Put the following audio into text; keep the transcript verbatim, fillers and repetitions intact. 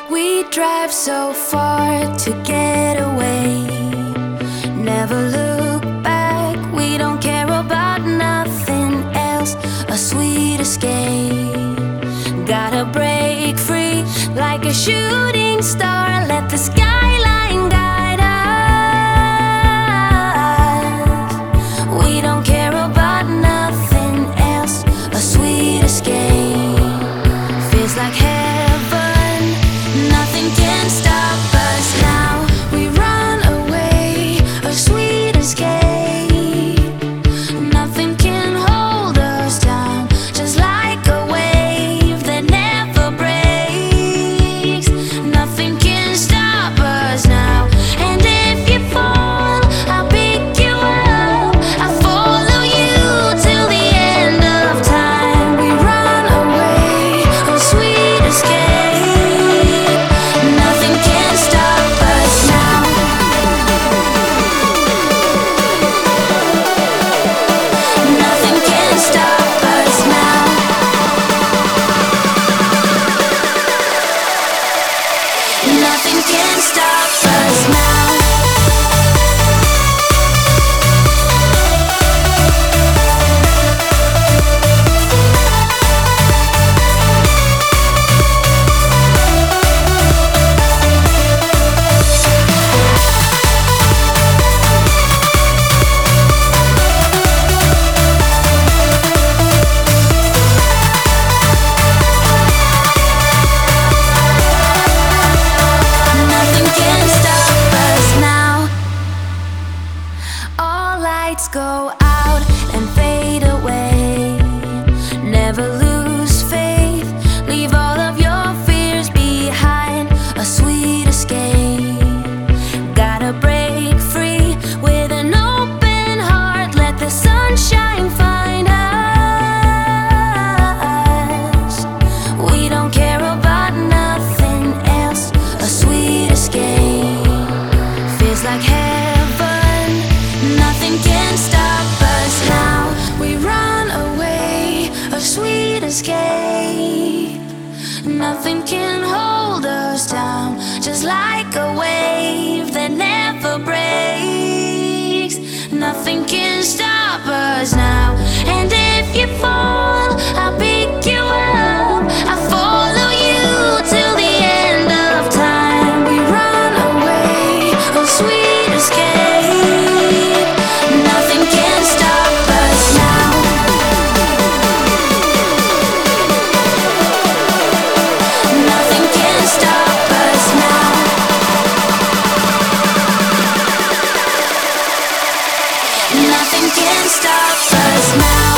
We drive so far to get away, never look back, we don't care about nothing else. A sweet escape, gotta break free like a shooting star. Let the skyline guide us. We don't care about nothing else. A sweet escape feels like heaven. Nothing can stop us now. We run away, a sweet escape. Nothing can hold us down, just like a wave that never breaks. Nothing can stop us now. And if you fall, I'll pick you up. I'll follow you till the end of time. We run away, a sweet escape. Nothing can stop us now. Nothing can stop us now. Nothing can stop us now. Nothing can stop us now. All lights go out and fade away. Never lose faith, leave all of your fears behind. A sweet escape, gotta break free with an open heart. Let the sunshine find us. We don't care about nothing else. A sweet escape feels like heaven. Nothing can stop us now. We run away, a sweet escape. Nothing can hold us down, just like a wave that never breaks. Nothing can stop us now. And if you fall, I'll pick you up. I'll follow you till the end of time. We run away, a sweet escape. Nothing can stop us now. Nothing can stop us now. Nothing can stop us now.